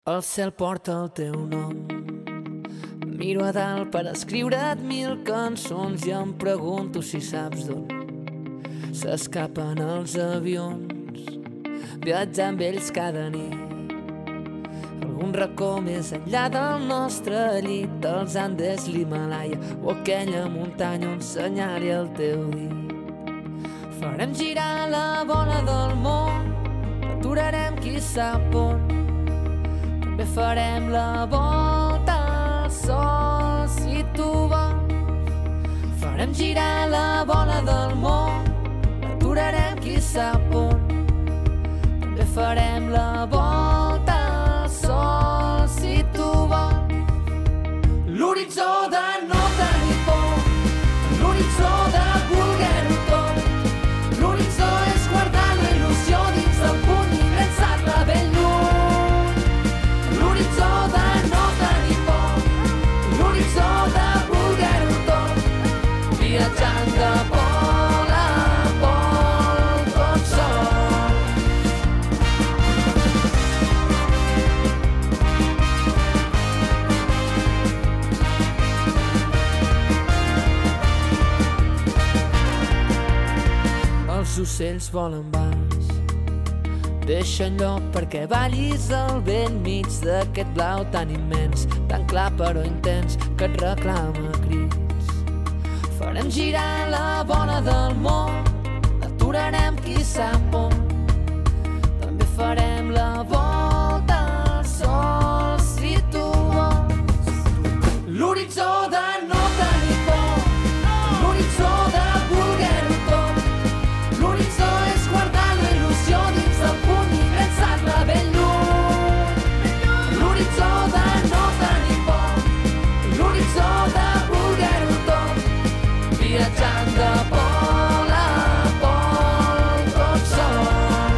El cel porta el teu nom. Miro a dalt per escriure't 1000 cançons i em pregunto si saps d'on s'escapen els avions, viatjar amb ells cada nit. Algun racó més enllà del nostre llit, dels Andes, l'Himalaya o aquella muntanya on senyali el teu dit. Farem girar la bola del món, aturarem qui sap on. També farem la volta al sol si tu vols. Farem girar la bola del món, aturarem qui sap on. També farem la volta al sol si tu vols. L'horitzó de no tenir por, l'horitzó de voler-ho tot. L'horitzó és guardar la il·lusió dins del puny i llançar-la ben lluny. L'horitzó de no tenir por, l'horitzó de voler-ho tot. Viatjant de pol a pol tot sol. Els ocells volen baix, deixen lloc perquè ballis al vent mig d'aquest blau tan immens, tan clar però intens, que et reclama crits. Farem girar la bola del món, aturarem qui sap on. També farem la volta al sol si tu vols. L'horitzó de no tenir por, l'horitzó de voler-ho tot. L'horitzó és guardar la il·lusió dins del puny i llançar-la ben lluny. L'horitzó de no tenir por, l'horitzó de voler-ho tot. Viatjant de pol a pol tot sol.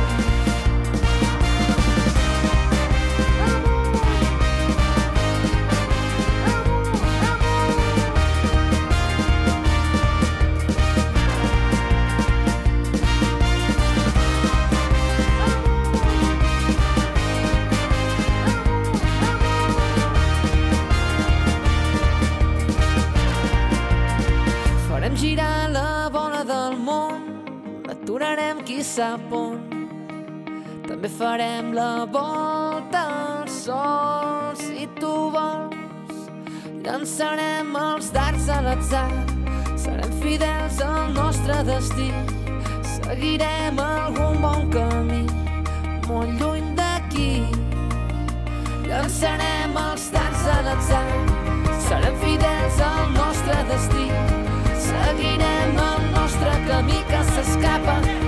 Farem girar la bola del món, aturarem qui sap on. També farem la volta al sol si tu vols. Llançarem els dards a l'atzar, serem fidels al nostre destí. Seguirem algun bon camí, molt lluny d'aquí. Llançarem els dards a l'atzar, serem fidels al nostre destí. Seguirem el nostre camí que s'escapa